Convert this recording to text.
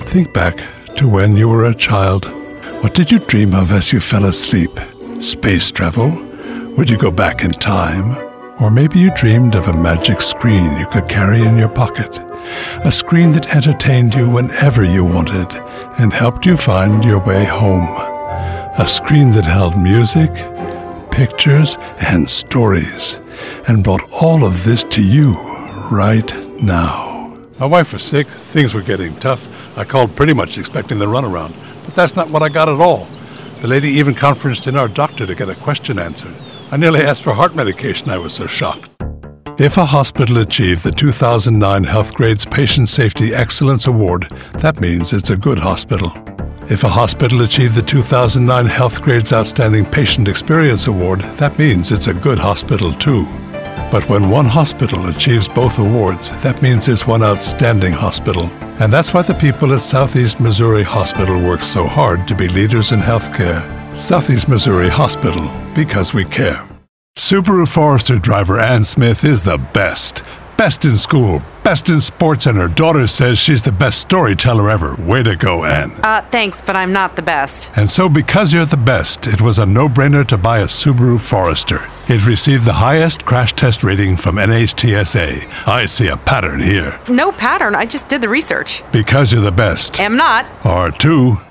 Think back to when you were a child. What did you dream of as you fell asleep? Space travel? Would you go back in time? Or maybe you dreamed of a magic screen you could carry in your pocket. A screen that entertained you whenever you wanted and helped you find your way home. A screen that held music, pictures, and stories, and brought all of this to you right now. My wife was sick, things were getting tough. I called pretty much expecting the runaround, but that's not what I got at all. The lady even conferenced in our doctor to get a question answered. I nearly asked for heart medication, I was so shocked. If a hospital achieved the 2009 Healthgrade's Patient Safety Excellence Award, that means it's a good hospital. If a hospital achieved the 2009 Healthgrade's Outstanding Patient Experience Award, that means it's a good hospital too. But when one hospital achieves both awards, that means it's one outstanding hospital. And that's why the people at Southeast Missouri Hospital work so hard to be leaders in healthcare. Southeast Missouri Hospital, because we care. Subaru Forester driver Ann Smith is the best. Best in school, best in sports, and her daughter says she's the best storyteller ever. Way to go, Ann. Thanks, but I'm not the best. And so because you're the best, it was a no-brainer to buy a Subaru Forester. It received the highest crash test rating from NHTSA. I see a pattern here. No pattern, I just did the research. Because you're the best. Am not. Or two.